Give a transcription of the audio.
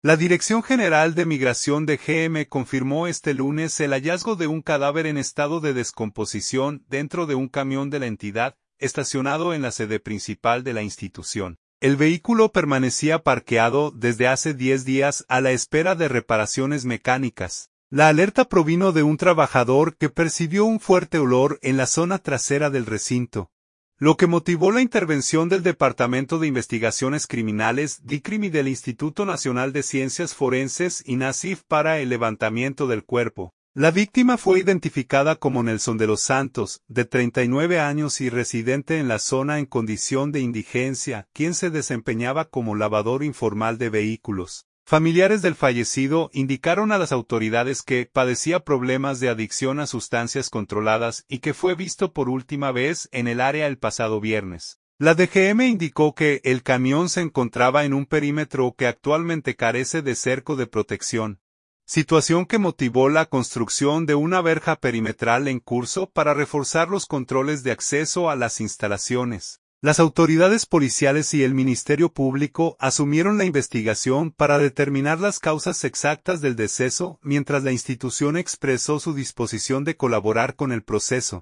La Dirección General de Migración de GM confirmó este lunes el hallazgo de un cadáver en estado de descomposición dentro de un camión de la entidad, estacionado en la sede principal de la institución. El vehículo permanecía parqueado desde hace 10 días a la espera de reparaciones mecánicas. La alerta provino de un trabajador que percibió un fuerte olor en la zona trasera del recinto, lo que motivó la intervención del Departamento de Investigaciones Criminales (DICRIM) y del Instituto Nacional de Ciencias Forenses (INACIF) para el levantamiento del cuerpo. La víctima fue identificada como Nelson de los Santos, de 39 años y residente en la zona en condición de indigencia, quien se desempeñaba como lavador informal de vehículos. Familiares del fallecido indicaron a las autoridades que padecía problemas de adicción a sustancias controladas y que fue visto por última vez en el área el pasado viernes. La DGM indicó que el camión se encontraba en un perímetro que actualmente carece de cerco de protección, situación que motivó la construcción de una verja perimetral en curso para reforzar los controles de acceso a las instalaciones. Las autoridades policiales y el Ministerio Público asumieron la investigación para determinar las causas exactas del deceso, mientras la institución expresó su disposición de colaborar con el proceso.